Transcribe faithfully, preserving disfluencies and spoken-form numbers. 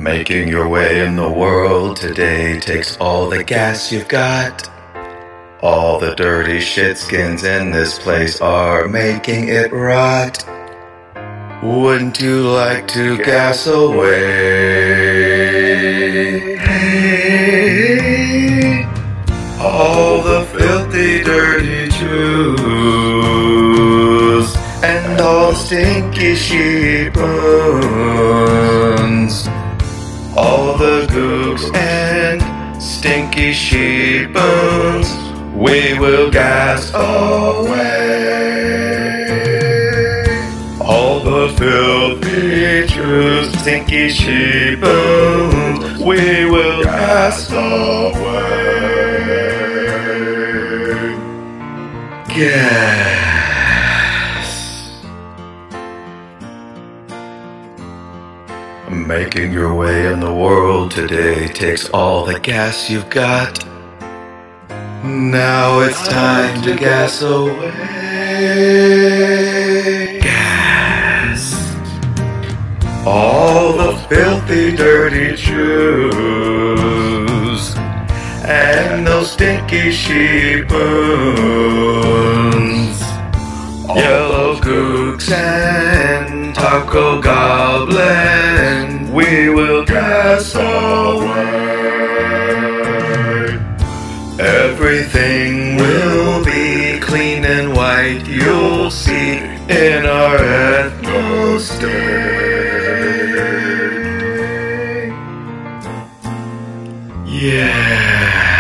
Making your way in the world today takes all the gas you've got. All the dirty shitskins in this place are making it rot. Wouldn't you like to gas away? Hey, all the filthy, dirty Jews and all the stinky sheep-uns, all the gooks and stinky sheep-uns, we will gas away. All the filthy Jews, stinky sheep-uns, we will gas away. Gas. Making your way in the world today takes all the gas you've got. Now it's time to gas away. Gas. All the filthy, dirty Jews and those stinky sheep-uns, yellow gooks and taco goblin, we will gas away. Everything will be clean and white, you'll see, in our atmosphere. Yeah.